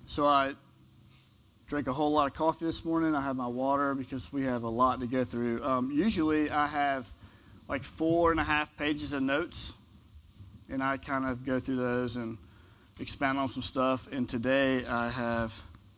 So I drank a whole lot of coffee this morning. I have my water because we have a lot to go through. Usually I have like 4.5 pages of notes, and I kind of go through those and expound on some stuff. And today I have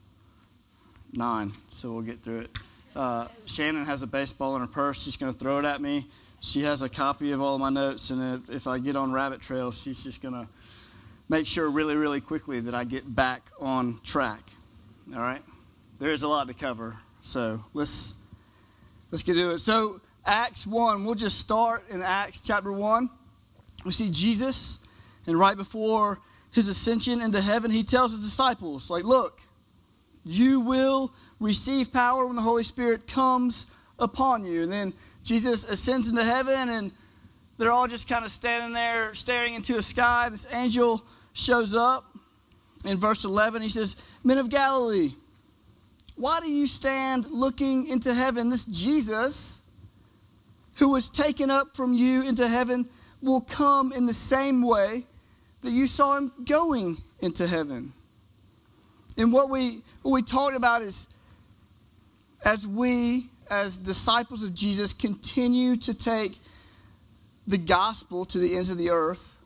9, so we'll get through it. Shannon has a baseball in her purse. She's going to throw it at me. She has a copy of all of my notes, and if I get on rabbit trails, she's just going to make sure really, really quickly that I get back on track. All right? There is a lot to cover, so let's get to it. So Acts 1, we'll just start in Acts chapter 1. We see Jesus, and right before his ascension into heaven, he tells his disciples, like, look, you will receive power when the Holy Spirit comes upon you. And then Jesus ascends into heaven, and they're all just kind of standing there staring into a sky. This angel shows up. In verse 11, he says, Men of Galilee, why do you stand looking into heaven? This Jesus, who was taken up from you into heaven, will come in the same way that you saw him going into heaven. And what we talked about is, as we, as disciples of Jesus, continue to take the gospel to the ends of the earth,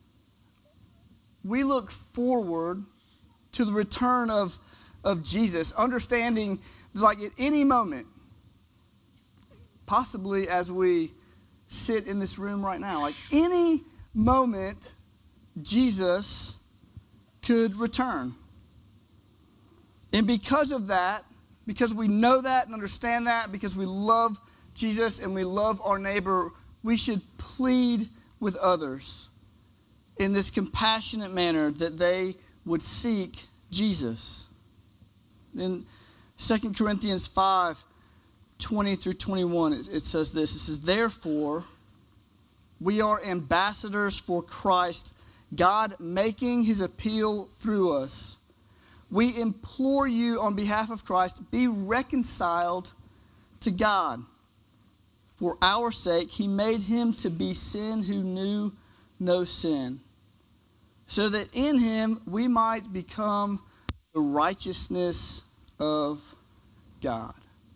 we look forward to the return of Jesus, understanding like at any moment, possibly as we sit in this room right now, like any moment, Jesus could return. And because of that, because we know that and understand that, because we love Jesus and we love our neighbor, we should plead with others in this compassionate manner that they would seek Jesus. In 2 Corinthians 5:20 through 21, it says this. It says, Therefore, we are ambassadors for Christ, God making his appeal through us. We implore you on behalf of Christ, be reconciled to God. For our sake, he made him to be sin who knew no sin, so that in him we might become the righteousness of God.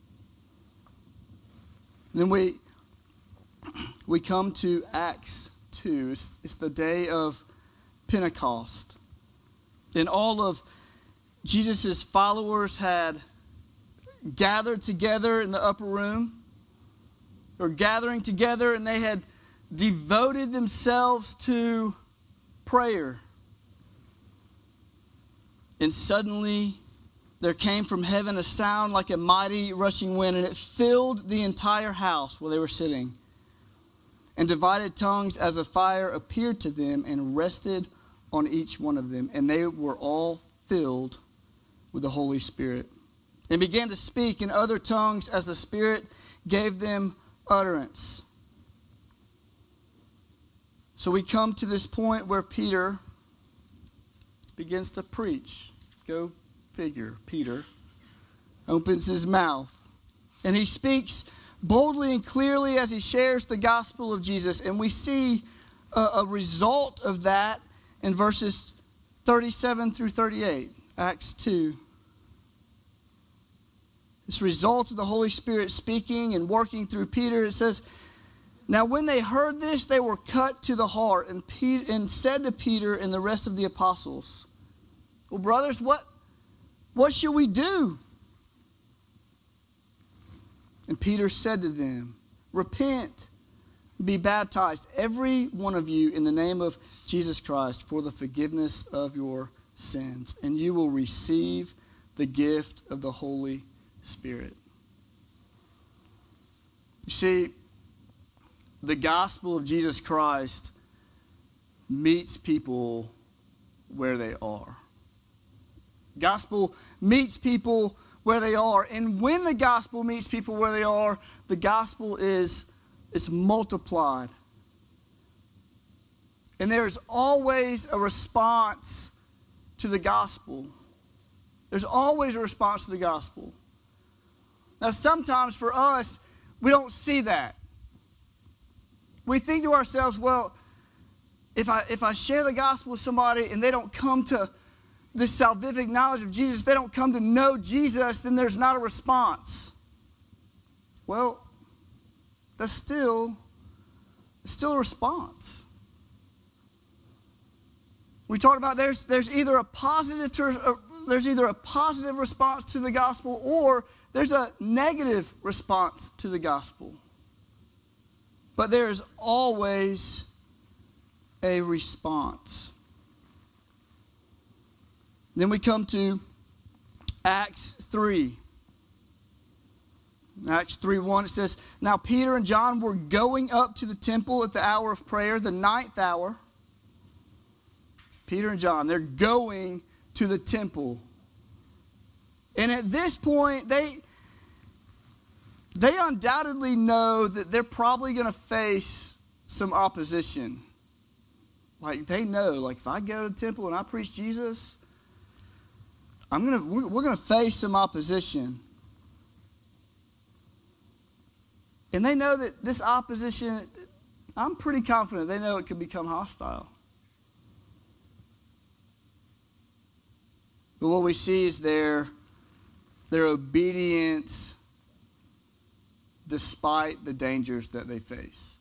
Then we come to Acts 2. It's the day of Pentecost. And all of Jesus' followers had gathered together in the upper room, or gathering together, and they had devoted themselves to prayer. And suddenly there came from heaven a sound like a mighty rushing wind, and it filled the entire house where they were sitting. And divided tongues as of fire appeared to them and rested on each one of them. And they were all filled with the Holy Spirit, and began to speak in other tongues as the Spirit gave them utterance. So we come to this point where Peter begins to preach. Go figure. Peter opens his mouth, and he speaks boldly and clearly as he shares the gospel of Jesus. And we see a result of that in verses 37 through 38, Acts 2. This result of the Holy Spirit speaking and working through Peter, it says, Now when they heard this, they were cut to the heart, and said to Peter and the rest of the apostles, Well, brothers, what should we do? And Peter said to them, Repent, be baptized, every one of you, in the name of Jesus Christ, for the forgiveness of your sins, and you will receive the gift of the Holy Spirit. You see, the gospel of Jesus Christ meets people where they are. Gospel meets people where they are. And when the gospel meets people where they are, the gospel is multiplied. And there's always a response to the gospel. There's always a response to the gospel. Now, sometimes for us, we don't see that. We think to ourselves, well, if I share the gospel with somebody and they don't come to this salvific knowledge of Jesus, if they don't come to know Jesus, then there's not a response. Well, that's still a response. We talked about there's either a positive response to the gospel, or there's a negative response to the gospel. But there is always a response. Then we come to Acts 3. Acts 3:1, it says, "Now Peter and John were going up to the temple at the hour of prayer, the 9th hour." Peter and John, they're going to the temple. And at this point, they undoubtedly know that they're probably going to face some opposition. Like, they know, like, if I go to the temple and I preach Jesus, we're going to face some opposition. And they know that this opposition, I'm pretty confident they know it could become hostile. But what we see is their obedience despite the dangers that they face.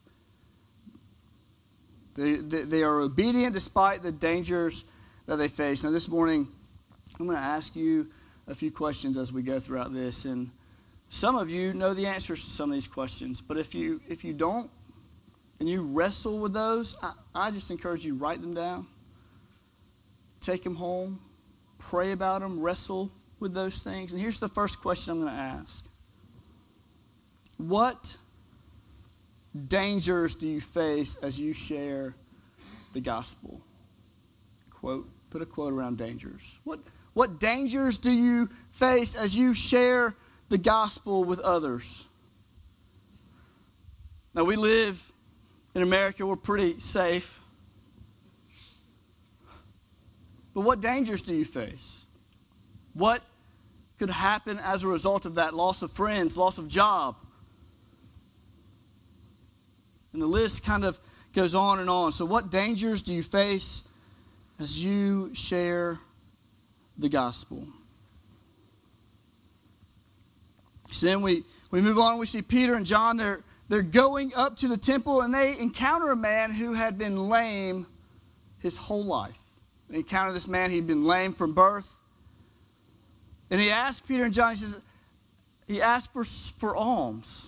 They are obedient despite the dangers that they face. Now this morning, I'm going to ask you a few questions as we go throughout this. And some of you know the answers to some of these questions. But if you don't, and you wrestle with those, I just encourage you, write them down. Take them home. Pray about them. Wrestle with those things. And here's the first question I'm going to ask. What dangers do you face as you share the gospel? Put a quote around dangers. What dangers do you face as you share the gospel with others? Now, we live in America. We're pretty safe. But what dangers do you face? What could happen as a result of that? Loss of friends, loss of job. And the list kind of goes on and on. So what dangers do you face as you share the gospel? So then we move on. We see Peter and John. They're going up to the temple, and they encounter a man who had been lame his whole life. They encounter this man. He'd been lame from birth. And he asked Peter and John, he asked for alms.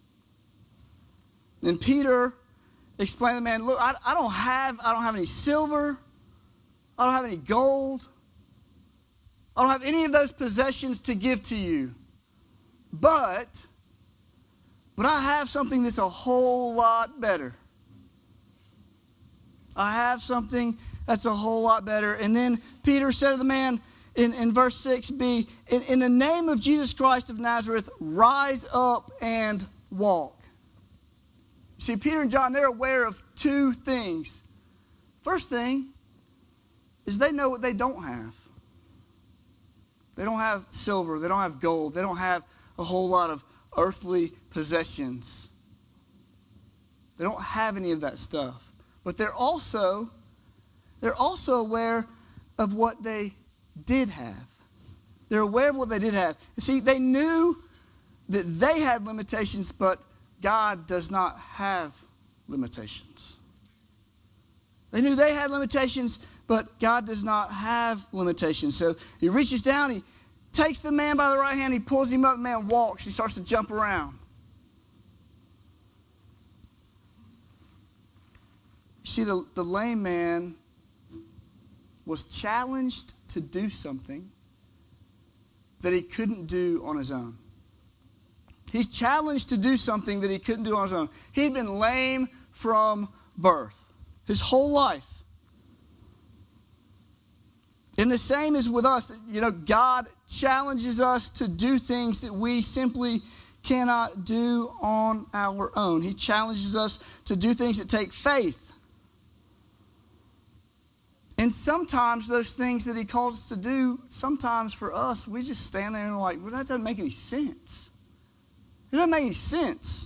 And Peter explained to the man, look, I don't have any silver. I don't have any gold. I don't have any of those possessions to give to you. But I have something that's a whole lot better. I have something that's a whole lot better. And then Peter said to the man in verse 6b, in the name of Jesus Christ of Nazareth, rise up and walk. See, Peter and John, they're aware of two things. First thing is they know what they don't have. They don't have silver. They don't have gold. They don't have a whole lot of earthly possessions. They don't have any of that stuff. But they're also aware of what they did have. They're aware of what they did have. You see, they knew that they had limitations, but God does not have limitations. They knew they had limitations, but God does not have limitations. So he reaches down, he takes the man by the right hand, he pulls him up, the man walks, he starts to jump around. You see, the lame man was challenged to do something that he couldn't do on his own. He's challenged to do something that he couldn't do on his own. He'd been lame from birth, his whole life. And the same is with us. You know, God challenges us to do things that we simply cannot do on our own. He challenges us to do things that take faith. And sometimes those things that he calls us to do, sometimes for us, we just stand there and like, well, that doesn't make any sense. It doesn't make any sense.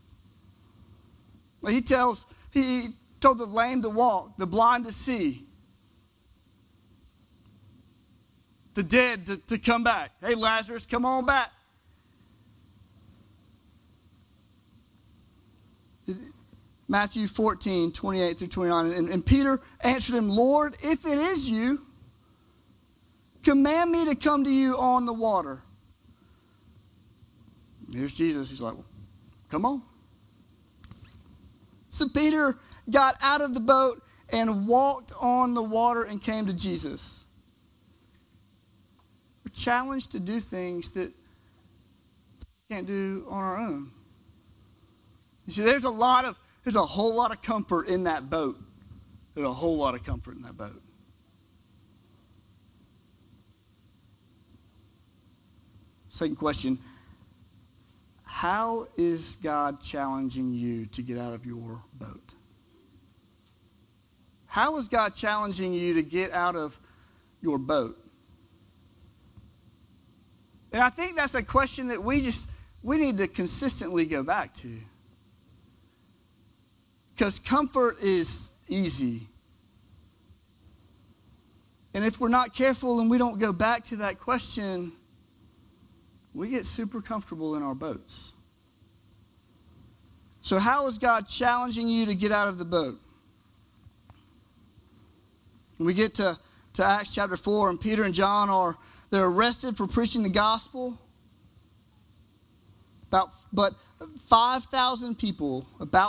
He told the lame to walk, the blind to see. the dead to come back. Hey, Lazarus, come on back. Matthew 14, 28 through 29. And Peter answered him, Lord, if it is you, command me to come to you on the water. Here's Jesus. He's like, well, come on. So Peter got out of the boat and walked on the water and came to Jesus. We're challenged to do things that we can't do on our own. You see, there's a whole lot of comfort in that boat. There's a whole lot of comfort in that boat. Second question, how is God challenging you to get out of your boat? How is God challenging you to get out of your boat? And I think that's a question that we need to consistently go back to. Because comfort is easy. And if we're not careful and we don't go back to that question, we get super comfortable in our boats. So how is God challenging you to get out of the boat? When we get to Acts chapter 4, and Peter and John they're arrested for preaching the gospel. But 5,000 people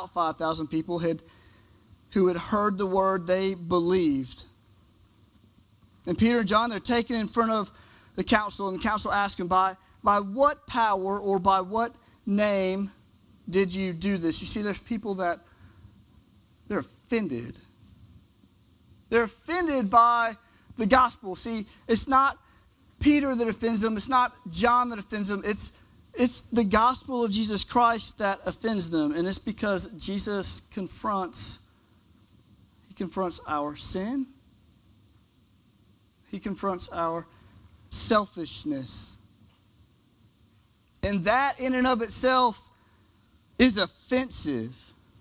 who had heard the word, they believed. And Peter and John, they're taken in front of the council, and the council asks them, by what power or by what name did you do this? You see, there's people that they're offended. They're offended by the gospel. See, it's not Peter that offends them. It's not John that offends them. It's the gospel of Jesus Christ that offends them. And it's because Jesus confronts our sin. He confronts our selfishness. And that in and of itself is offensive.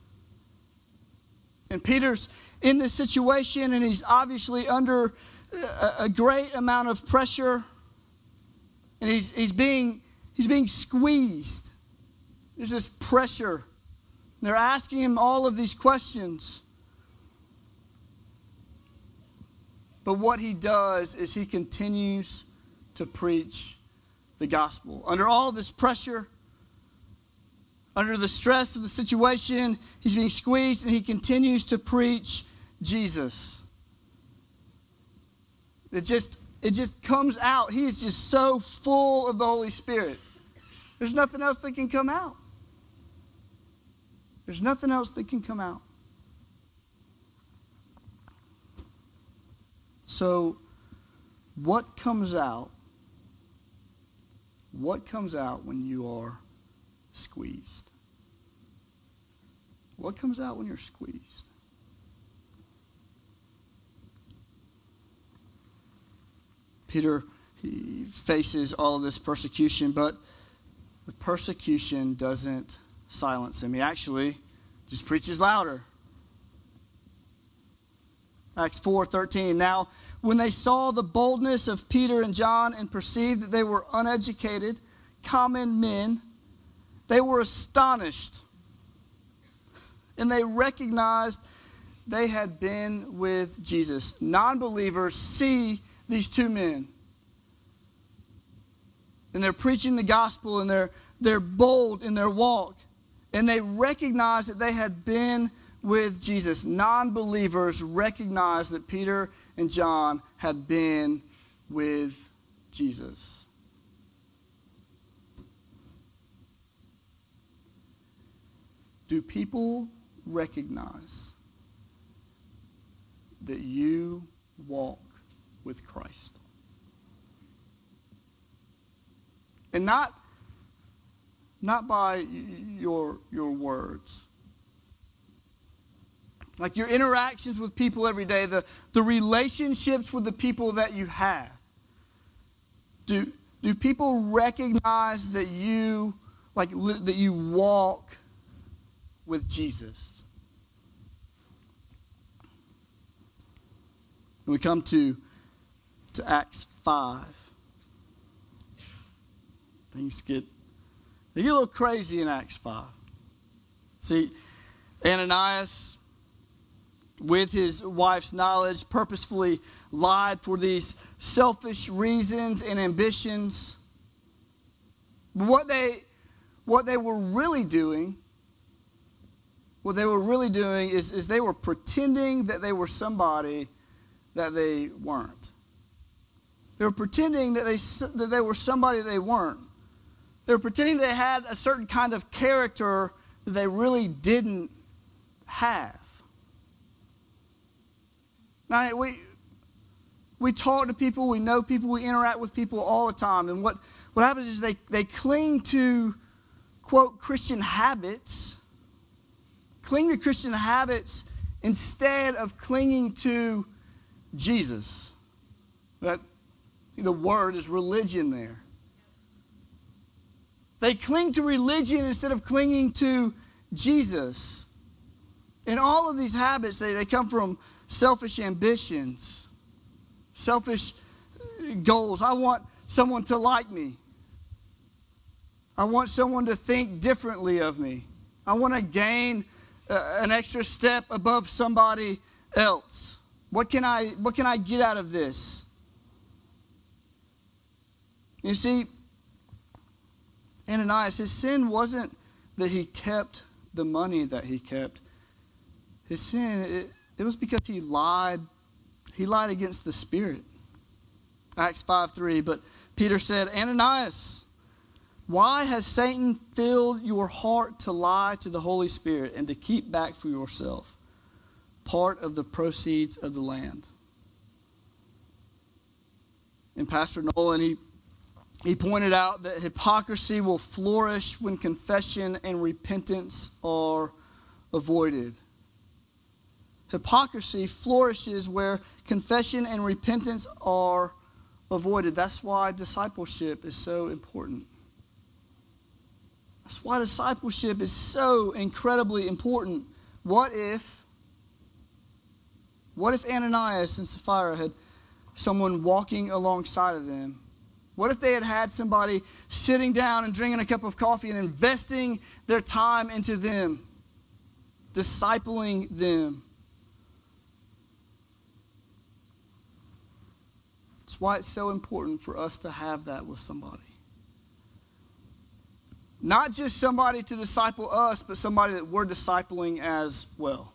And Peter's in this situation, and he's obviously under a great amount of pressure. And he's being squeezed. There's this pressure. They're asking him all of these questions. But what he does is he continues to preach the gospel. Under all this pressure, under the stress of the situation, he's being squeezed, and he continues to preach Jesus. It just comes out. He is just so full of the Holy Spirit. There's nothing else that can come out. There's nothing else that can come out. So, what comes out? What comes out when you are squeezed? What comes out when you're squeezed? Peter, he faces all of this persecution, but the persecution doesn't silence him. He actually just preaches louder. Acts 4:13. Now, when they saw the boldness of Peter and John and perceived that they were uneducated, common men, they were astonished. And they recognized they had been with Jesus. Non-believers see these two men. And they're preaching the gospel, and they're bold in their walk. And they recognize that they had been with Jesus. Non-believers recognize that Peter and John had been with Jesus. Do people recognize that you walk with Christ? And not by your words. Like your interactions with people every day, the relationships with the people that you have. Do people recognize that you walk with Jesus? When we come to to Acts 5. Things get a little crazy in Acts 5. See, Ananias, with his wife's knowledge, purposefully lied for these selfish reasons and ambitions. What they were really doing is they were pretending that they were somebody that they weren't. They were pretending that they were somebody that they weren't. They were pretending they had a certain kind of character that they really didn't have. Now, we talk to people, we know people, we interact with people all the time. And what happens is they cling to, quote, Christian habits. Cling to Christian habits instead of clinging to Jesus. That the word is religion there. They cling to religion instead of clinging to Jesus. And all of these habits, they come from selfish ambitions, selfish goals. I want someone to like me. I want someone to think differently of me. I want to gain an extra step above somebody else. What can I get out of this? You see, Ananias, his sin wasn't that he kept the money that he kept. His sin, it was because he lied. He lied against the Spirit. Acts 5:3. But Peter said, Ananias, why has Satan filled your heart to lie to the Holy Spirit and to keep back for yourself part of the proceeds of the land? And Pastor Nolan, he pointed out that hypocrisy will flourish when confession and repentance are avoided. Hypocrisy flourishes where confession and repentance are avoided. That's why discipleship is so important. That's why discipleship is so incredibly important. What if Ananias and Sapphira had someone walking alongside of them? What if they had somebody sitting down and drinking a cup of coffee and investing their time into them, discipling them? That's why it's so important for us to have that with somebody. Not just somebody to disciple us, but somebody that we're discipling as well.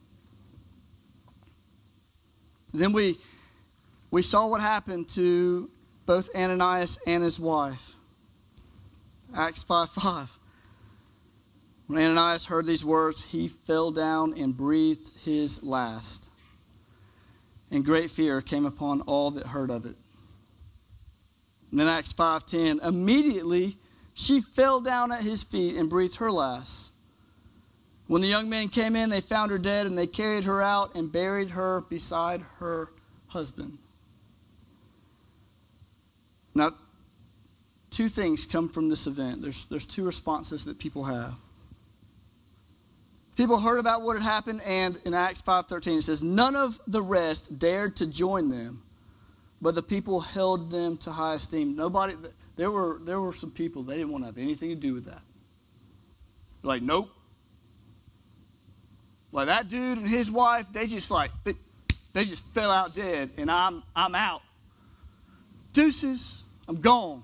Then we saw what happened to both Ananias and his wife. Acts 5:5. When Ananias heard these words, he fell down and breathed his last. And great fear came upon all that heard of it. And then Acts 5:10. Immediately she fell down at his feet and breathed her last. When the young men came in, they found her dead, and they carried her out and buried her beside her husband. Now, two things come from this event. There's two responses that people have. People heard about what had happened, and in Acts 5:13 it says, none of the rest dared to join them, but the people held them to high esteem. There were some people, they didn't want to have anything to do with that. Like, nope. Like that dude and his wife, they just fell out dead, and I'm out. Deuces, I'm gone.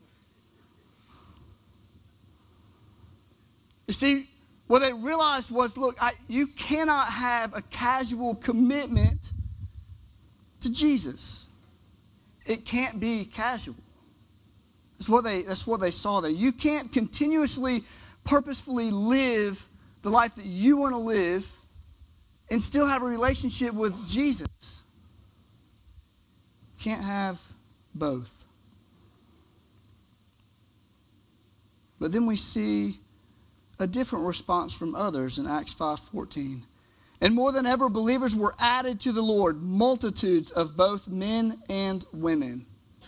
You see, what they realized was, look, you cannot have a casual commitment to Jesus. It can't be casual. That's what they saw there. You can't continuously, purposefully live the life that you want to live and still have a relationship with Jesus. You can't have both. But then we see a different response from others in Acts 5:14. And more than ever, believers were added to the Lord, multitudes of both men and women.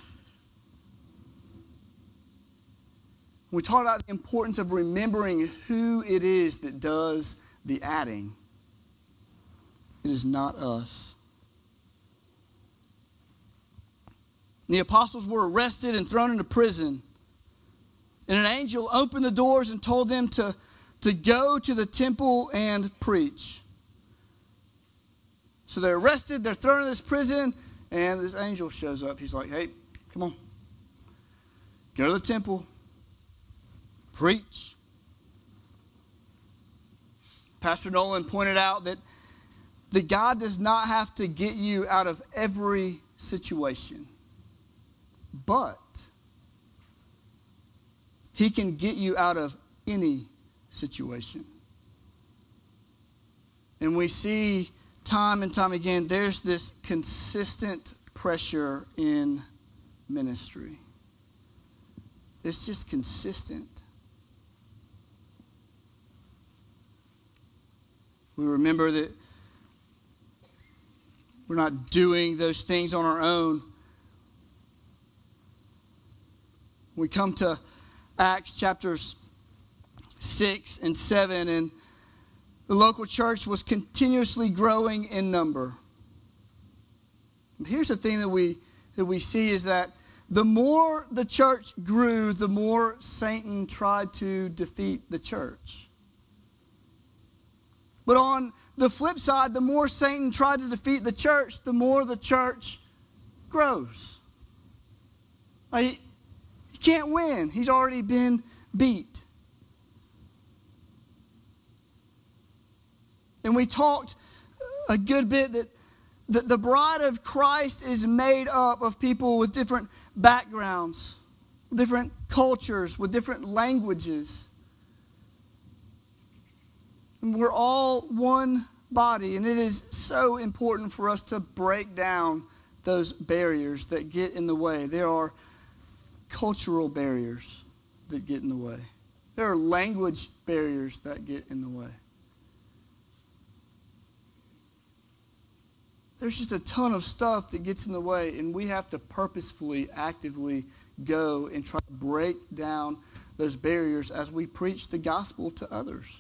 We talk about the importance of remembering who it is that does the adding. It is not us. The apostles were arrested and thrown into prison. And an angel opened the doors and told them to go to the temple and preach. So they're arrested, they're thrown in this prison, and this angel shows up. He's like, hey, come on. Go to the temple. Preach. Pastor Nolan pointed out that God does not have to get you out of every situation. But He can get you out of any situation. And we see time and time again, there's this consistent pressure in ministry. It's just consistent. We remember that we're not doing those things on our own. We come to Acts chapters 6 and 7, and the local church was continuously growing in number. And here's the thing that we see is that the more the church grew, the more Satan tried to defeat the church. But on the flip side, the more Satan tried to defeat the church, the more the church grows. He can't win. He's already been beat. And we talked a good bit that the bride of Christ is made up of people with different backgrounds, different cultures, with different languages. And we're all one body, and it is so important for us to break down those barriers that get in the way. There are cultural barriers that get in the way. There are language barriers that get in the way. There's just a ton of stuff that gets in the way, and we have to purposefully, actively go and try to break down those barriers as we preach the gospel to others.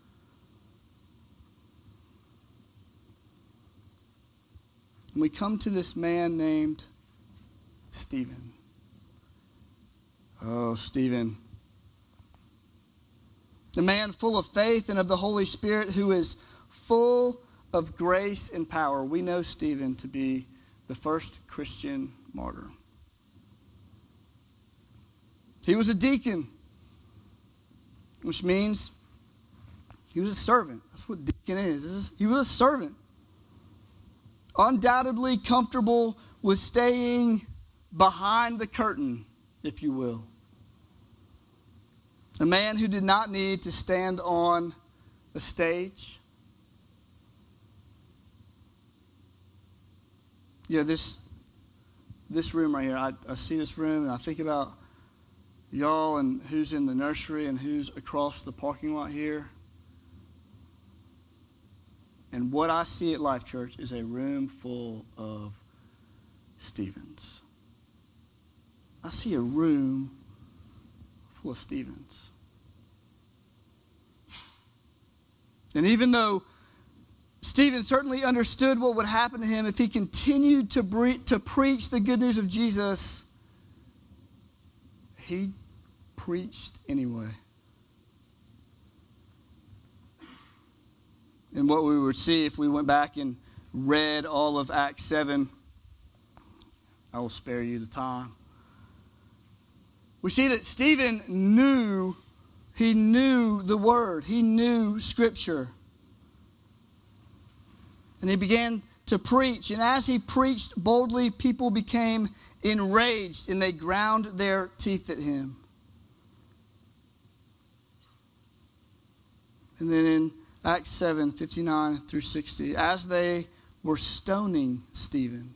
And we come to this man named Stephen. Oh, Stephen. The man full of faith and of the Holy Spirit, who is full of grace and power. We know Stephen to be the first Christian martyr. He was a deacon, which means he was a servant. That's what deacon is. He was a servant. Undoubtedly comfortable with staying behind the curtain, if you will. A man who did not need to stand on a stage. Yeah, this room right here, I see this room and I think about y'all and who's in the nursery and who's across the parking lot here. And what I see at Life Church is a room full of Stephens. I see a room full of Stephens. And even though Stephen certainly understood what would happen to him if he continued to preach the good news of Jesus, he preached anyway. And what we would see if we went back and read all of Acts 7, I will spare you the time. We see that Stephen knew the Word. He knew Scripture. And he began to preach. And as he preached boldly, people became enraged and they ground their teeth at him. And then in Acts 7, 59 through 60, as they were stoning Stephen,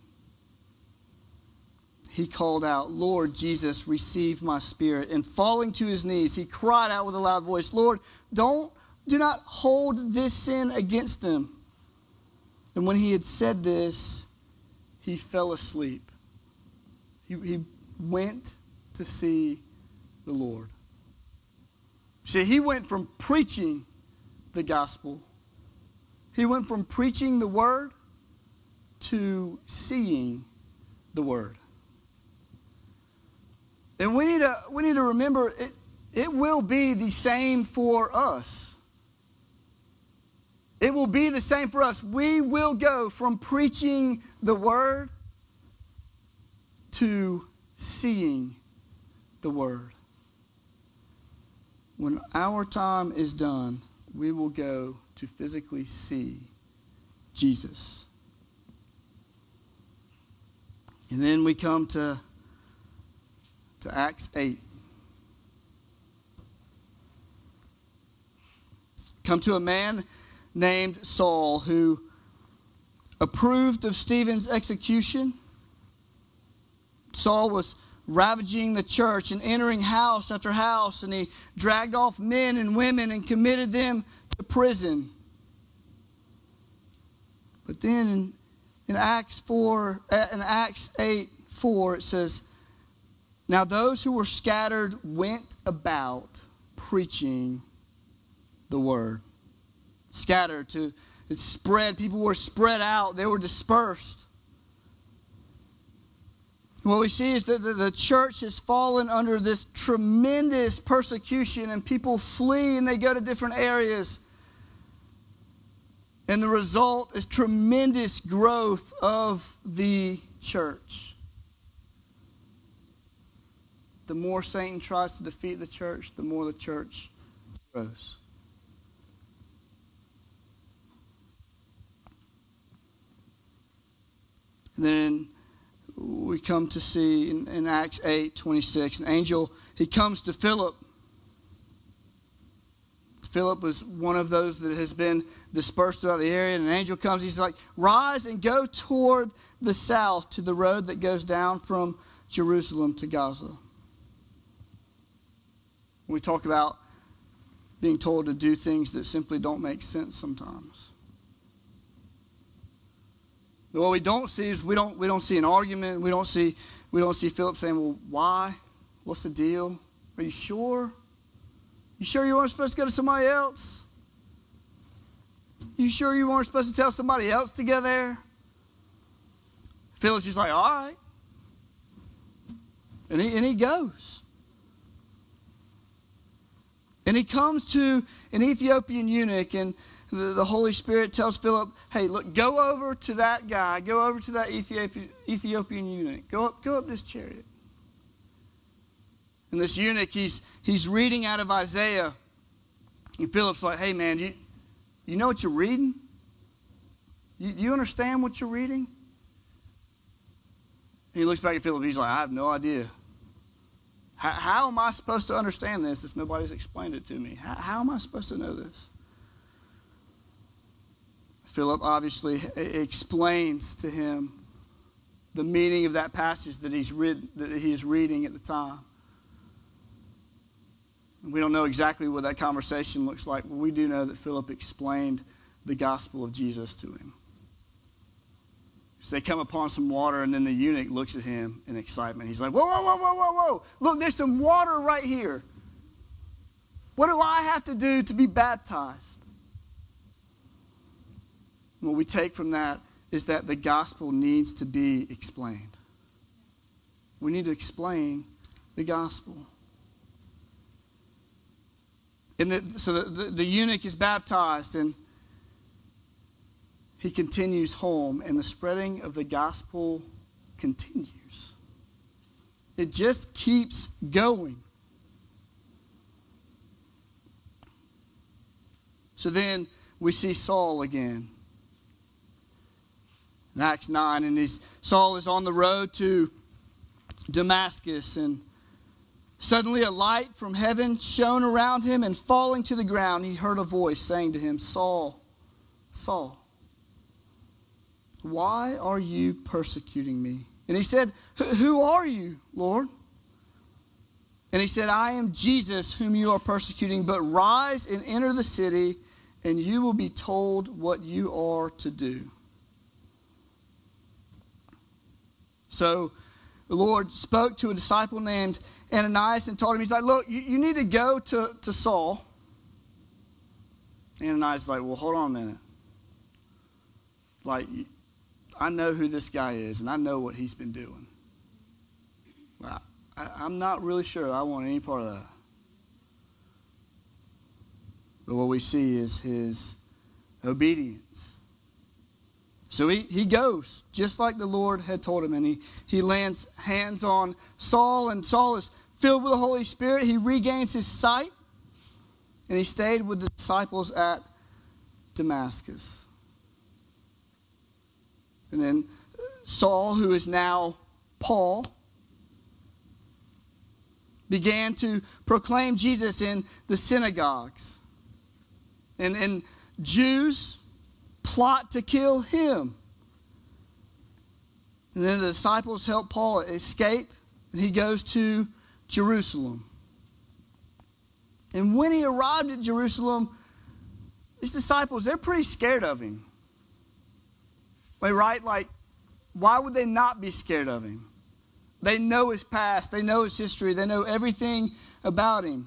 he called out, "Lord Jesus, receive my spirit." And falling to his knees, he cried out with a loud voice, "Lord, do not hold this sin against them." And when he had said this, he fell asleep. He went to see the Lord. See, he went from preaching the gospel. He went from preaching the word to seeing the word. And we need to remember it will be the same for us. It will be the same for us. We will go from preaching the word to seeing the word. When our time is done, we will go to physically see Jesus. And then we come to Acts 8. Come to a man named Saul who approved of Stephen's execution. Saul was ravaging the church and entering house after house, and he dragged off men and women and committed them to prison. But then in Acts 8:4, it says, "Now those who were scattered went about preaching the word." Scattered, it spread. People were spread out. They were dispersed. What we see is that the church has fallen under this tremendous persecution, and people flee and they go to different areas. And the result is tremendous growth of the church. The more Satan tries to defeat the church, the more the church grows. And then we come to see in Acts 8:26, an angel, he comes to Philip. Philip was one of those that has been dispersed throughout the area, and an angel comes. He's like, "Rise and go toward the south to the road that goes down from Jerusalem to Gaza." We talk about being told to do things that simply don't make sense sometimes. What we don't see is we don't see an argument. We don't see Philip saying, "Well, why? What's the deal? Are you sure? You sure you weren't supposed to go to somebody else? You sure you weren't supposed to tell somebody else to go there?" Philip's just like, "All right," and he goes. And he comes to an Ethiopian eunuch, and the Holy Spirit tells Philip, "Hey, look, go over to that guy. Go over to that Ethiopian eunuch. Go up this chariot." And this eunuch, he's reading out of Isaiah. And Philip's like, "Hey, man, you know what you're reading? You understand what you're reading?" And he looks back at Philip, and he's like, "I have no idea. How am I supposed to understand this if nobody's explained it to me? How am I supposed to know this?" Philip obviously explains to him the meaning of that passage that he's reading at the time. We don't know exactly what that conversation looks like, but we do know that Philip explained the gospel of Jesus to him. So they come upon some water, and then the eunuch looks at him in excitement. He's like, "Whoa, whoa, whoa, whoa, whoa, whoa. Look, there's some water right here. What do I have to do to be baptized?" And what we take from that is that the gospel needs to be explained. We need to explain the gospel. And so the eunuch is baptized, and he continues home, and the spreading of the gospel continues. It just keeps going. So then we see Saul again. In Acts 9, and Saul is on the road to Damascus, and suddenly a light from heaven shone around him, and falling to the ground, he heard a voice saying to him, "Saul, Saul, why are you persecuting me?" And he said, "Who are you, Lord?" And he said, "I am Jesus whom you are persecuting, but rise and enter the city, and you will be told what you are to do." So the Lord spoke to a disciple named Ananias and told him, he's like, "Look, you need to go to Saul." Ananias is like, "Well, hold on a minute. Like, I know who this guy is, and I know what he's been doing. Well, I'm not really sure I want any part of that. But what we see is his obedience. So he goes, just like the Lord had told him, and he lands hands on Saul, and Saul is filled with the Holy Spirit. He regains his sight, and he stayed with the disciples at Damascus. And then Saul, who is now Paul, began to proclaim Jesus in the synagogues. And Jews plot to kill him. And then the disciples help Paul escape, and he goes to Jerusalem. And when he arrived at Jerusalem, his disciples, they're pretty scared of him. Right? Like, why would they not be scared of him? They know his past. They know his history. They know everything about him.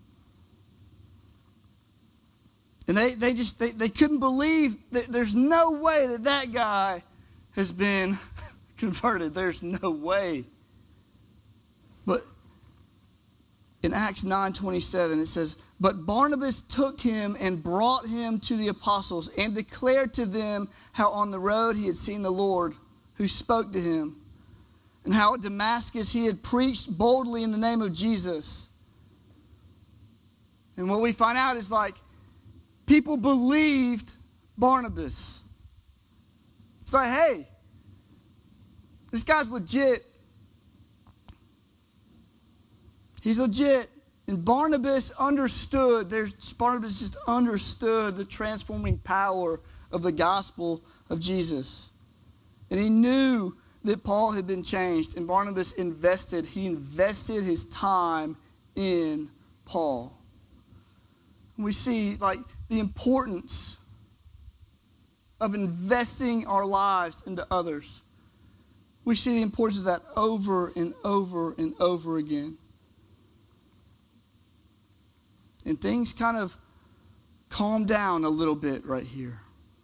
And they couldn't believe that there's no way that guy has been converted. There's no way. But in Acts 9:27 it says, "But Barnabas took him and brought him to the apostles and declared to them how on the road he had seen the Lord who spoke to him, and how at Damascus he had preached boldly in the name of Jesus." And what we find out is people believed Barnabas. It's like, hey, this guy's legit. He's legit. And Barnabas Barnabas just understood the transforming power of the gospel of Jesus. And he knew that Paul had been changed. And Barnabas invested his time in Paul. And we see the importance of investing our lives into others. We see the importance of that over and over and over again. And things kind of calm down a little bit right here.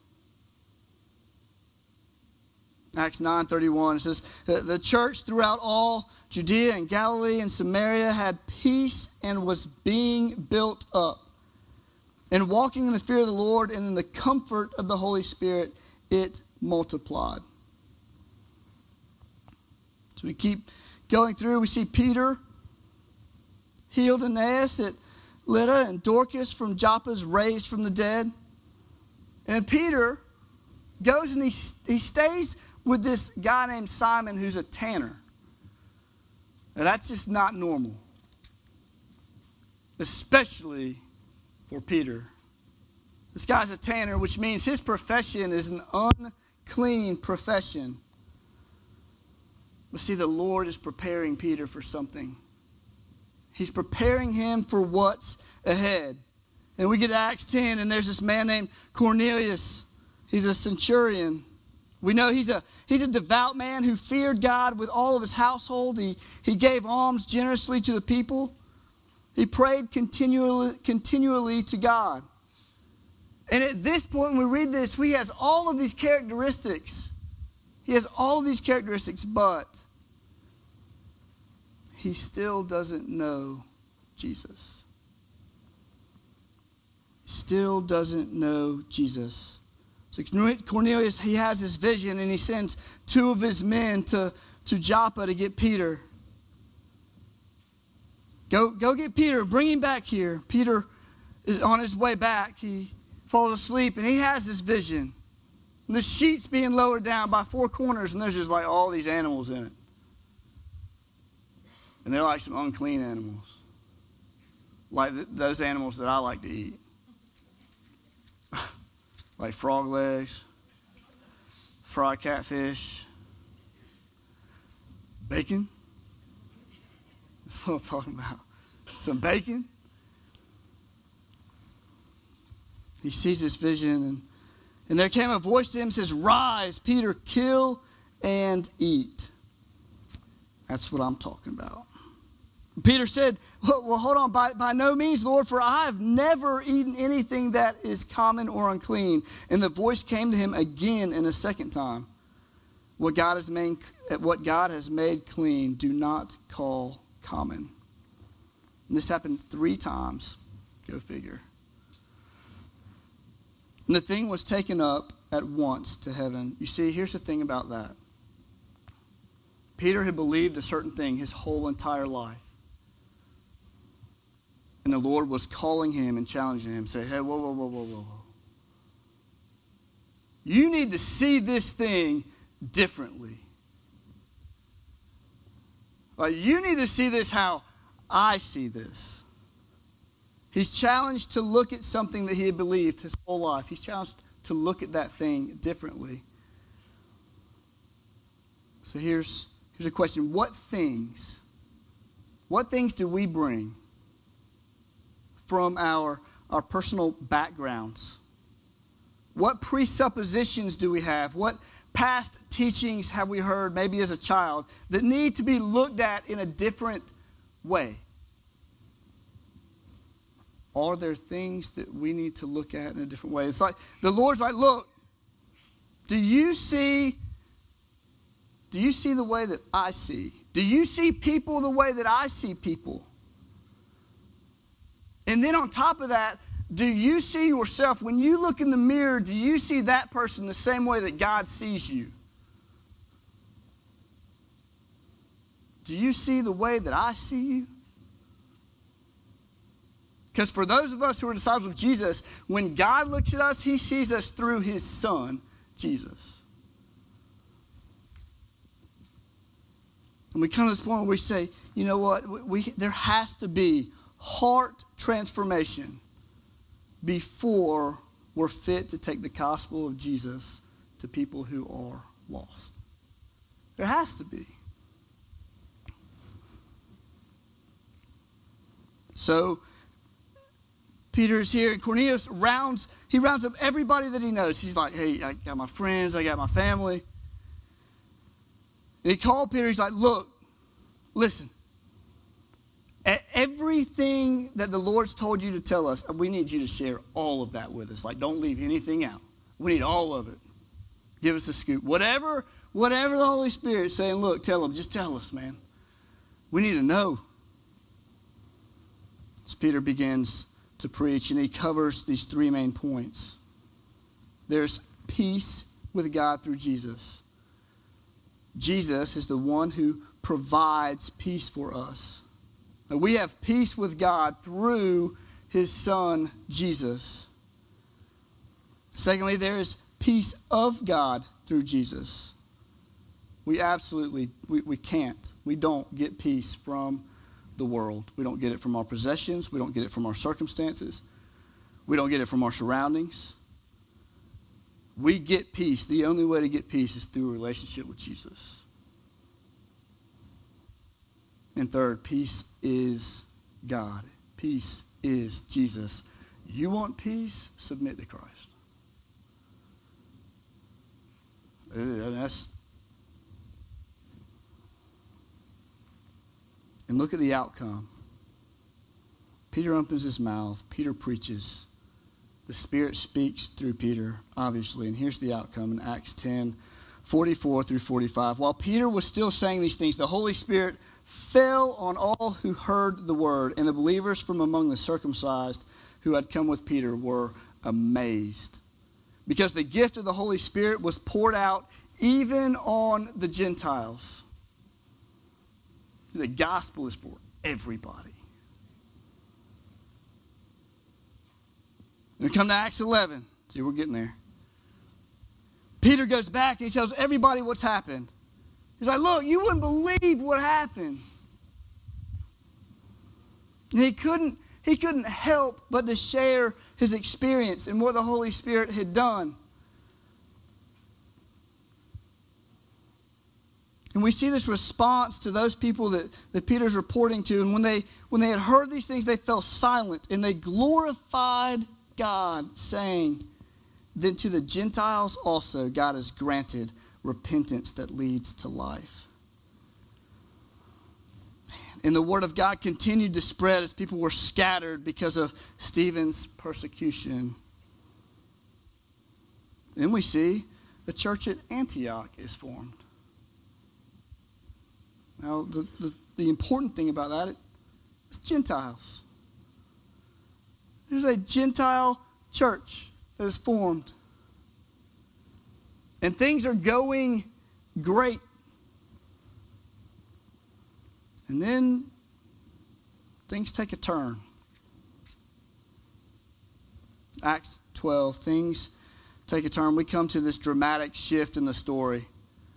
Acts 9:31 says, "The church throughout all Judea and Galilee and Samaria had peace and was being built up. And walking in the fear of the Lord and in the comfort of the Holy Spirit, it multiplied." So we keep going through. We see Peter healed Aeneas at Lydda, and Dorcas from Joppa's raised from the dead. And Peter goes and he stays with this guy named Simon who's a tanner. Now that's just not normal. Especially for Peter. This guy's a tanner, which means his profession is an unclean profession. But see, the Lord is preparing Peter for something. He's preparing him for what's ahead. And we get to Acts 10, and there's this man named Cornelius. He's a centurion. We know he's a devout man who feared God with all of his household. He gave alms generously to the people. He prayed continually to God. And at this point, when we read this, he has all of these characteristics. But he still doesn't know Jesus. Still doesn't know Jesus. So Cornelius, he has this vision, and he sends two of his men to Joppa to get Peter. Go get Peter, bring him back here. Peter is on his way back. He falls asleep, and he has this vision. And the sheet's being lowered down by four corners, and there's just all these animals in it. And they're like some unclean animals. Like those animals that I like to eat. Like frog legs, fried catfish, bacon. That's what I'm talking about. Some bacon. He sees this vision, and there came a voice to him, says, "Rise, Peter, kill and eat." That's what I'm talking about. Peter said, well, hold on, by no means, Lord, for I have never eaten anything that is common or unclean. And the voice came to him again and a second time. What God has made clean, do not call common. And this happened 3 times. Go figure. And the thing was taken up at once to heaven. You see, here's the thing about that. Peter had believed a certain thing his whole entire life. And the Lord was calling him and challenging him, saying, hey, whoa. You need to see this thing differently. Like, you need to see this how I see this. He's challenged to look at something that he had believed his whole life. He's challenged to look at that thing differently. So here's a question. What things do we bring from our personal backgrounds? What presuppositions do we have? What past teachings have we heard, maybe as a child, that need to be looked at in a different way? Are there things that we need to look at in a different way? It's like the Lord's like, look, do you see the way that I see? Do you see people the way that I see people? And then on top of that, do you see yourself, when you look in the mirror, do you see that person the same way that God sees you? Do you see the way that I see you? Because for those of us who are disciples of Jesus, when God looks at us, he sees us through his Son, Jesus. And we come to this point where we say, you know what, there has to be heart transformation before we're fit to take the gospel of Jesus to people who are lost. There has to be. So Peter is here, and Cornelius rounds up everybody that he knows. He's like, hey, I got my friends, I got my family. And he called Peter, he's like, look, listen. Everything that the Lord's told you to tell us, we need you to share all of that with us. Like, don't leave anything out. We need all of it. Give us a scoop. Whatever the Holy Spirit's saying, look, tell them. Just tell us, man. We need to know. As Peter begins to preach, and he covers these 3 main points. There's peace with God through Jesus. Jesus is the one who provides peace for us. Now, we have peace with God through his Son, Jesus. Secondly, there is peace of God through Jesus. We can't. We don't get peace from the world. We don't get it from our possessions. We don't get it from our circumstances. We don't get it from our surroundings. We get peace. The only way to get peace is through a relationship with Jesus. And third, peace is God. Peace is Jesus. You want peace? Submit to Christ. And look at the outcome. Peter opens his mouth. Peter preaches. The Spirit speaks through Peter, obviously. And here's the outcome in Acts 10:44 through 45. While Peter was still saying these things, the Holy Spirit fell on all who heard the word, and the believers from among the circumcised who had come with Peter were amazed, because the gift of the Holy Spirit was poured out even on the Gentiles. The gospel is for everybody. We come to Acts 11. See, we're getting there. Peter goes back and he tells everybody what's happened. He's like, look, you wouldn't believe what happened. And he couldn't help but to share his experience and what the Holy Spirit had done. And we see this response to those people that Peter's reporting to. And when they had heard these things, they fell silent and they glorified God, saying, then to the Gentiles also God has granted repentance that leads to life. And the word of God continued to spread as people were scattered because of Stephen's persecution. Then we see the church at Antioch is formed. Now, the important thing about that is Gentiles. There's a Gentile church that is formed. And things are going great. And then things take a turn. Acts 12, things take a turn. We come to this dramatic shift in the story.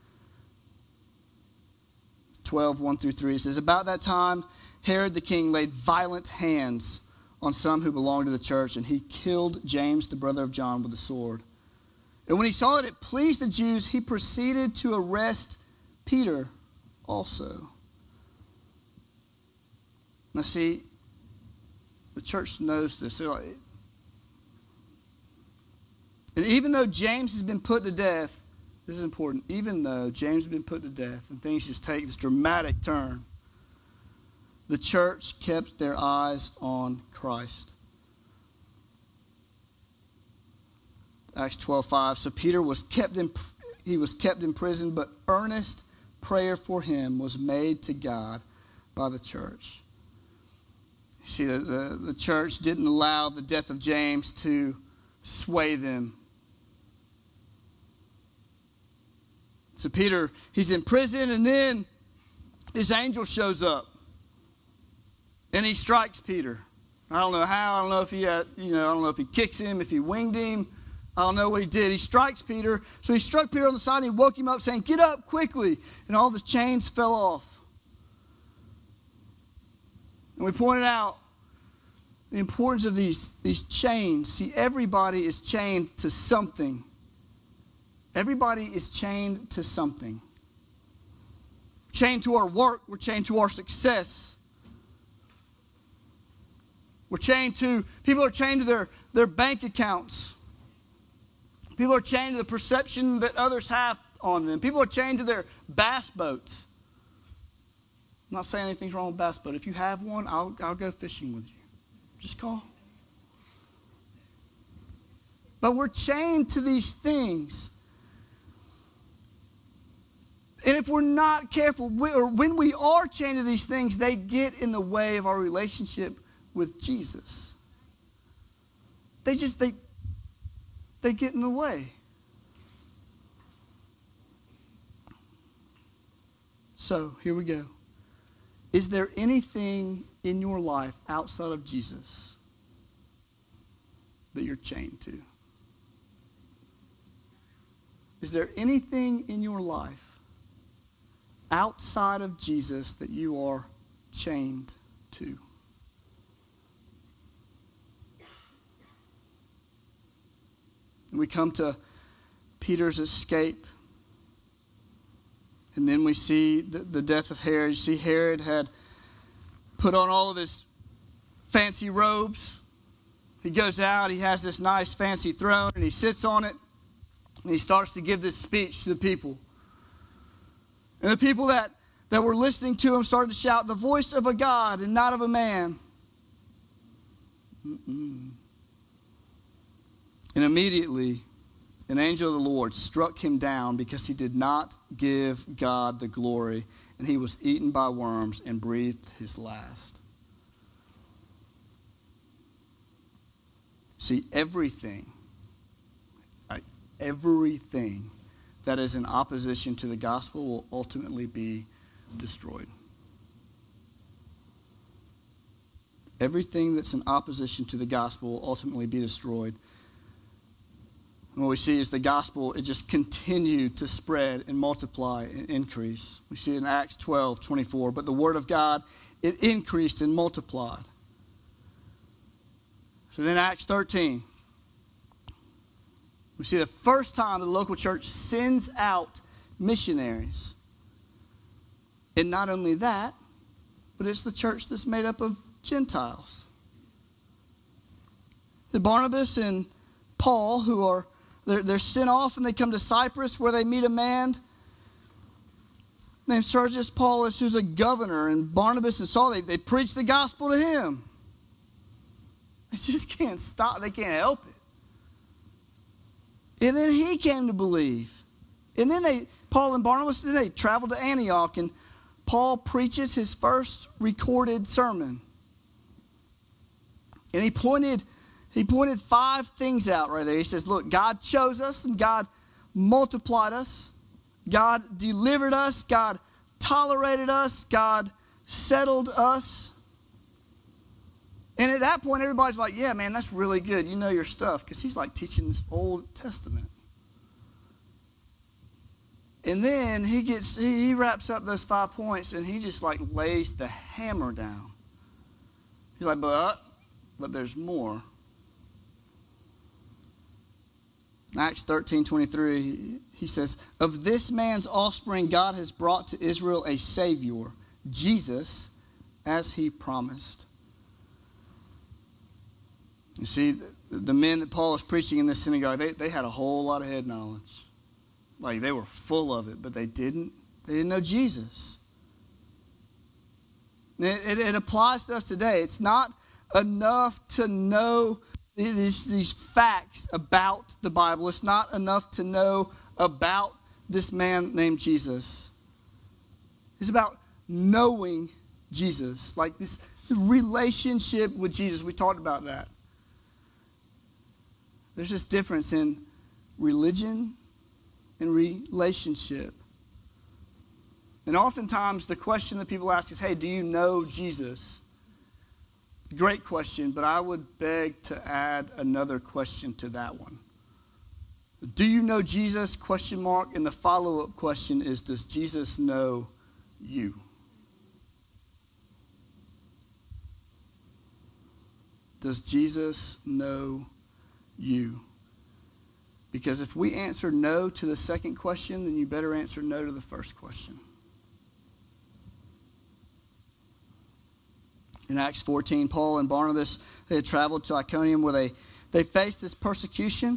12, 1 through 3. It says, about that time, Herod the king laid violent hands on some who belonged to the church, and he killed James, the brother of John, with a sword. And when he saw that it pleased the Jews, he proceeded to arrest Peter also. Now see, the church knows this. And even though James has been put to death, this is important, even though James has been put to death and things just take this dramatic turn, the church kept their eyes on Christ. Acts 12:5. So Peter was kept in prison, but earnest prayer for him was made to God by the church. See, the church didn't allow the death of James to sway them. So Peter, he's in prison, and then this angel shows up, and he strikes Peter. I don't know how. I don't know if I don't know if he kicks him, if he winged him. I don't know what he did. He strikes Peter. So he struck Peter on the side and he woke him up saying, "Get up quickly." And all the chains fell off. And we pointed out the importance of these chains. See, everybody is chained to something. Everybody is chained to something. Chained to our work. We're chained to our success. People are chained to their bank accounts. People are chained to the perception that others have on them. People are chained to their bass boats. I'm not saying anything's wrong with bass boat. If you have one, I'll go fishing with you. Just call. But we're chained to these things. And if we're not careful, or when we are chained to these things, they get in the way of our relationship with Jesus. They get in the way. So, here we go. Is there anything in your life outside of Jesus that you're chained to? Is there anything in your life outside of Jesus that you are chained to? And we come to Peter's escape. And then we see the death of Herod. You see, Herod had put on all of his fancy robes. He goes out, he has this nice fancy throne, and he sits on it. And he starts to give this speech to the people. And the people that were listening to him started to shout, "The voice of a God and not of a man." And immediately, an angel of the Lord struck him down because he did not give God the glory, and he was eaten by worms and breathed his last. See, everything that is in opposition to the gospel will ultimately be destroyed. Everything that's in opposition to the gospel will ultimately be destroyed. And what we see is the gospel, it just continued to spread and multiply and increase. We see in Acts 12:24, but the word of God, it increased and multiplied. So then Acts 13, we see the first time the local church sends out missionaries. And not only that, but it's the church that's made up of Gentiles. The Barnabas and Paul, who are they're sent off, and they come to Cyprus, where they meet a man named Sergius Paulus, who's a governor. And Barnabas and Saul, they preach the gospel to him. They just can't stop. They can't help it. And then he came to believe. And then Paul and Barnabas, they traveled to Antioch. And Paul preaches his first recorded sermon. And he pointed 5 things out right there. He says, look, God chose us and God multiplied us. God delivered us. God tolerated us. God settled us. And at that point, everybody's like, yeah, man, that's really good. You know your stuff. Because he's like teaching this Old Testament. And then he wraps up those 5 points and he just like lays the hammer down. He's like, but there's more. Acts 13:23, he says, of this man's offspring God has brought to Israel a Savior, Jesus, as he promised. You see, the men that Paul was preaching in this synagogue, they had a whole lot of head knowledge. Like, they were full of it, but they didn't know Jesus. It applies to us today. It's not enough to know these facts about the Bible. It's not enough to know about this man named Jesus. It's about knowing Jesus. Like this relationship with Jesus. We talked about that. There's this difference in religion and relationship. And oftentimes the question that people ask is, hey, do you know Jesus? Great question, but I would beg to add another question to that one. Do you know Jesus? ? And the follow-up question is, does Jesus know you? Does Jesus know you? Because if we answer no to the second question, then you better answer no to the first question. In Acts 14, Paul and Barnabas, they had traveled to Iconium where they faced this persecution.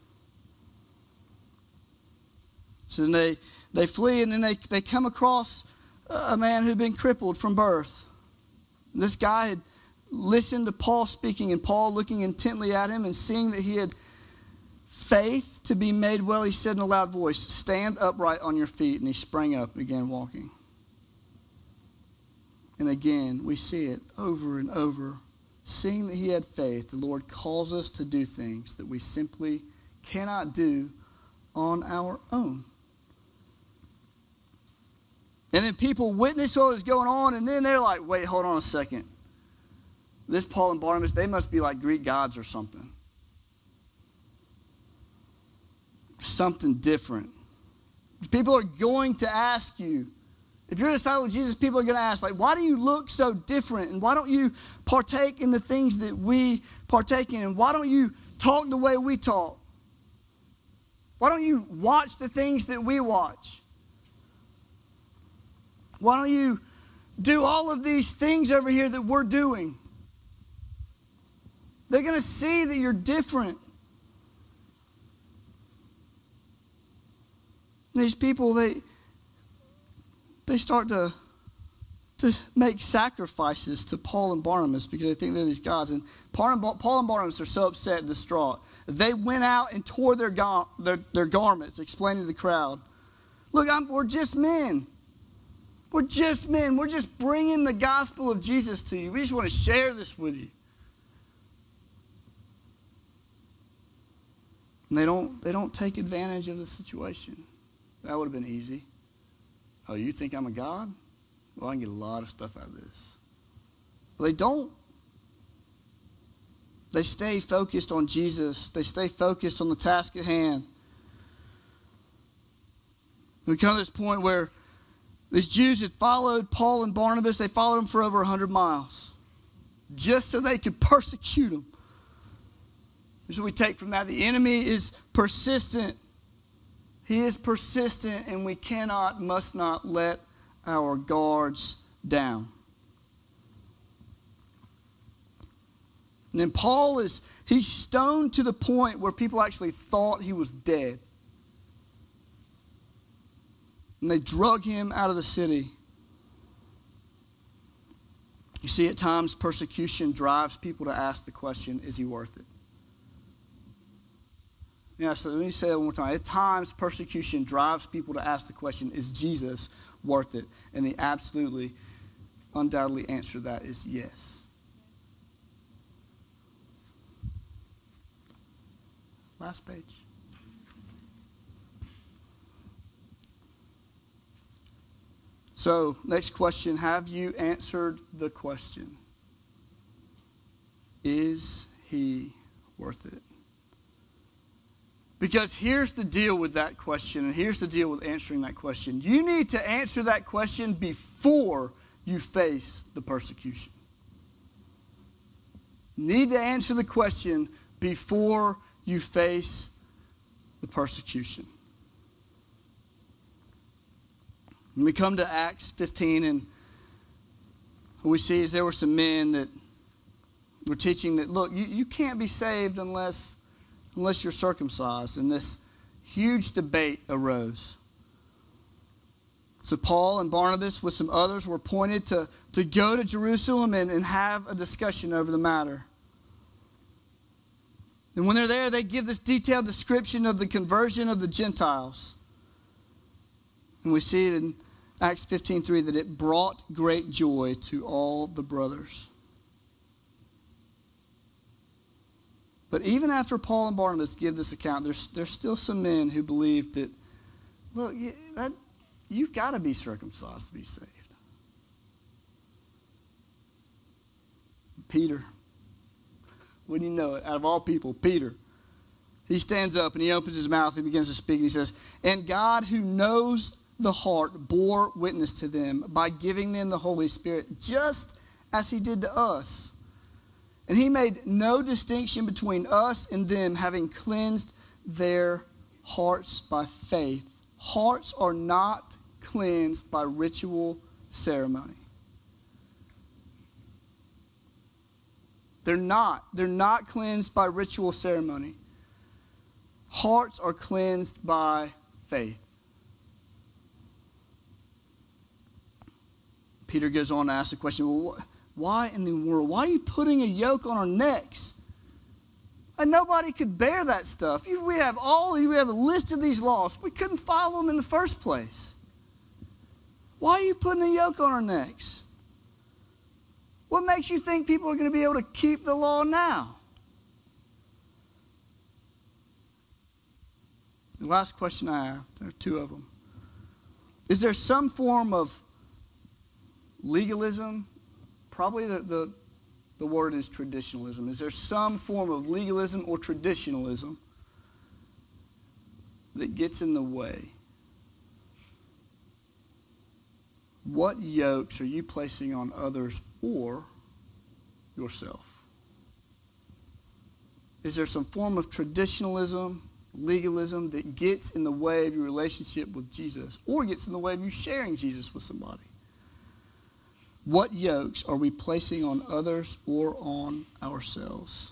So then they flee, and then they come across a man who'd been crippled from birth. This guy had listened to Paul speaking, and Paul looking intently at him and seeing that he had faith to be made well, he said in a loud voice, stand upright on your feet. And he sprang up and began walking. And again, we see it over and over. Seeing that he had faith, the Lord calls us to do things that we simply cannot do on our own. And then people witness what was going on, and then they're like, wait, hold on a second. This Paul and Barnabas, they must be like Greek gods or something. Something different. People are going to ask you, if you're a disciple of Jesus, people are going to ask, like, why do you look so different? And why don't you partake in the things that we partake in? And why don't you talk the way we talk? Why don't you watch the things that we watch? Why don't you do all of these things over here that we're doing? They're going to see that you're different. These people, they start to make sacrifices to Paul and Barnabas because they think they're these gods. And Paul and Barnabas are so upset and distraught. They went out and tore their garments, explaining to the crowd, look, we're just men. We're just men. We're just bringing the gospel of Jesus to you. We just want to share this with you. And they don't take advantage of the situation. That would have been easy. Oh, you think I'm a god? Well, I can get a lot of stuff out of this. But they don't. They stay focused on Jesus. They stay focused on the task at hand. We come to this point where these Jews had followed Paul and Barnabas. They followed them for over 100 miles. Just so they could persecute them. This is what we take from that. The enemy is persistent. He is persistent, and we must not let our guards down. And then Paul he's stoned to the point where people actually thought he was dead. And they drug him out of the city. You see, at times persecution drives people to ask the question, is he worth it? Yeah, so let me say that one more time. At times persecution drives people to ask the question, is Jesus worth it? And the absolutely, undoubtedly answer to that is yes. Last page. So, next question. Have you answered the question? Is he worth it? Because here's the deal with that question, and here's the deal with answering that question. You need to answer that question before you face the persecution. You need to answer the question before you face the persecution. When we come to Acts 15, and what we see is there were some men that were teaching that, look, you can't be saved unless you're circumcised. And this huge debate arose. So Paul and Barnabas with some others were appointed to go to Jerusalem and have a discussion over the matter. And when they're there, they give this detailed description of the conversion of the Gentiles. And we see in Acts 15:3 that it brought great joy to all the brothers. But even after Paul and Barnabas give this account, there's still some men who believe that, look, you've got to be circumcised to be saved. Peter, wouldn't you know it, out of all people, Peter, he stands up and he opens his mouth and begins to speak. And he says, and God who knows the heart bore witness to them by giving them the Holy Spirit, just as he did to us. And he made no distinction between us and them, having cleansed their hearts by faith. Hearts are not cleansed by ritual ceremony. They're not. They're not cleansed by ritual ceremony. Hearts are cleansed by faith. Peter goes on to ask the question, well, why in the world? Why are you putting a yoke on our necks? And nobody could bear that stuff. We have a list of these laws. We couldn't follow them in the first place. Why are you putting a yoke on our necks? What makes you think people are going to be able to keep the law now? The last question I have, there are two of them. Is there some form of legalism? Probably the word is traditionalism. Is there some form of legalism or traditionalism that gets in the way? What yokes are you placing on others or yourself? Is there some form of traditionalism, legalism that gets in the way of your relationship with Jesus or gets in the way of you sharing Jesus with somebody? What yokes are we placing on others or on ourselves?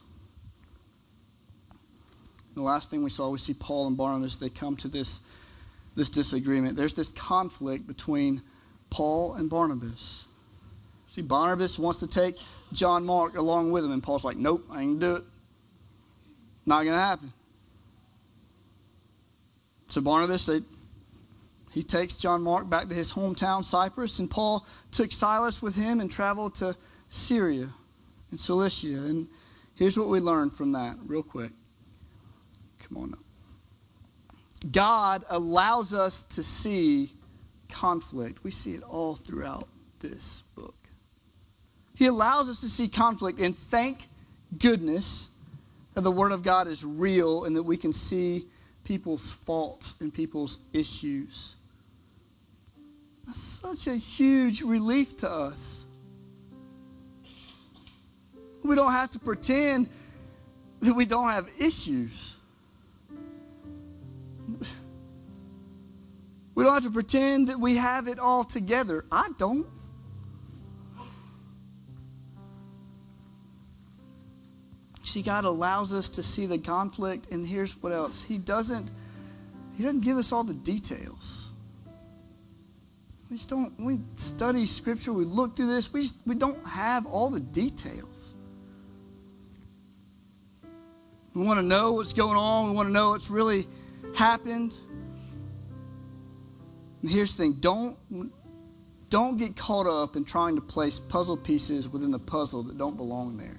The last thing we see Paul and Barnabas, they come to this disagreement. There's this conflict between Paul and Barnabas. See, Barnabas wants to take John Mark along with him, and Paul's like, nope, I ain't gonna do it. Not going to happen. So Barnabas, he takes John Mark back to his hometown, Cyprus, and Paul took Silas with him and traveled to Syria and Cilicia. And here's what we learned from that, real quick. Come on up. God allows us to see conflict. We see it all throughout this book. He allows us to see conflict, and thank goodness that the Word of God is real and that we can see people's faults and people's issues. That's such a huge relief to us. We don't have to pretend that we don't have issues. We don't have to pretend that we have it all together. I don't. See, God allows us to see the conflict, and here's what else. He doesn't give us all the details. When we study Scripture, we look through this, we don't have all the details. We want to know what's going on. We want to know what's really happened. And here's the thing. don't get caught up in trying to place puzzle pieces within the puzzle that don't belong there.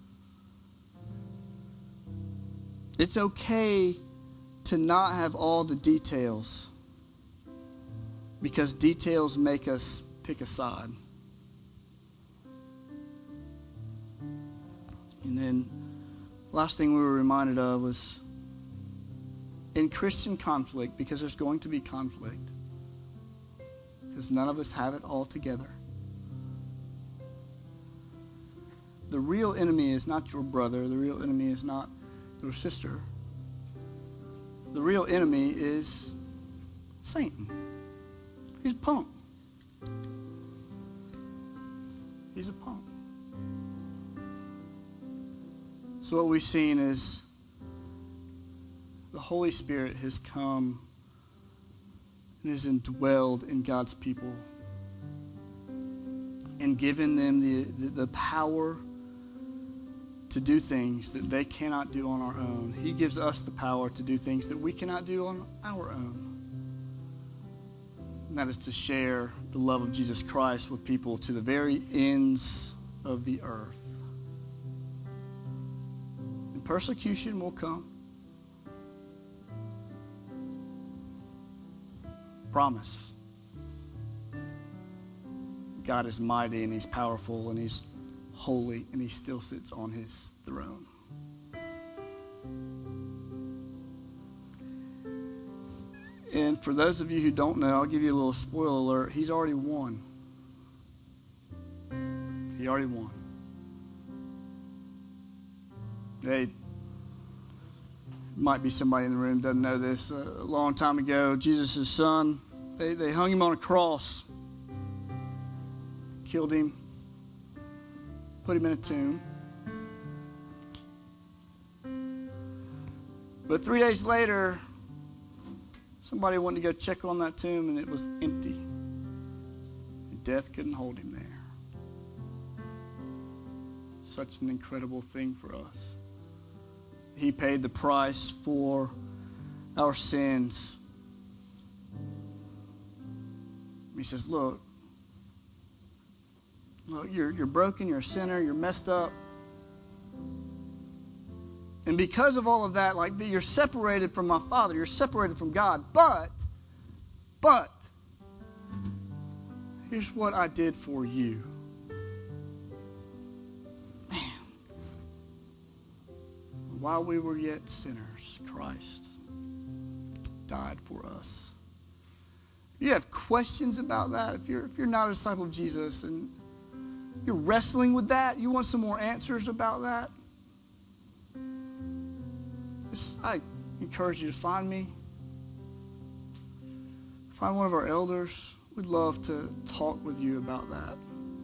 It's okay to not have all the details, because details make us pick a side. And then last thing we were reminded of was in Christian conflict, because there's going to be conflict, because none of us have it all together. The real enemy is not your brother. The real enemy is not your sister. The real enemy is Satan. He's a punk. He's a punk. So what we've seen is the Holy Spirit has come and is indwelled in God's people and given them the power to do things that they cannot do on our own. He gives us the power to do things that we cannot do on our own. And that is to share the love of Jesus Christ with people to the very ends of the earth. And persecution will come. Promise. God is mighty and He's powerful and He's holy and He still sits on His throne. And for those of you who don't know, I'll give you a little spoiler alert. He's already won. He already won. Hey, might be somebody in the room doesn't know this. A long time ago, Jesus' son, they hung him on a cross, killed him, put him in a tomb. But 3 days later, somebody wanted to go check on that tomb, and it was empty. And death couldn't hold him there. Such an incredible thing for us. He paid the price for our sins. He says, look, you're broken, you're a sinner, you're messed up. And because of all of that, like you're separated from my Father, you're separated from God. But, here's what I did for you. Man. While we were yet sinners, Christ died for us. If you have questions about that, if you're not a disciple of Jesus and you're wrestling with that, you want some more answers about that, I encourage you to find me. Find one of our elders. We'd love to talk with you about that.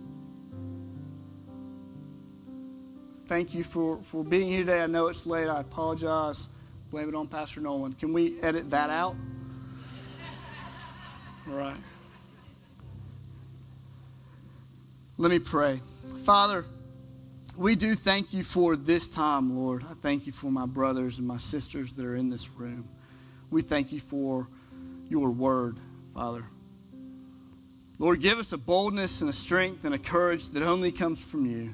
Thank you for being here today. I know it's late. I apologize. Blame it on Pastor Nolan. Can we edit that out? All right. Let me pray. Father, we do thank you for this time, Lord. I thank you for my brothers and my sisters that are in this room. We thank you for your word, Father. Lord, give us a boldness and a strength and a courage that only comes from you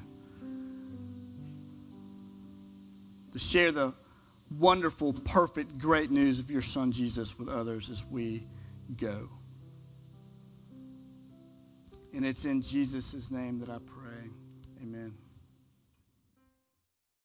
to share the wonderful, perfect, great news of your Son, Jesus, with others as we go. And it's in Jesus' name that I pray. Amen.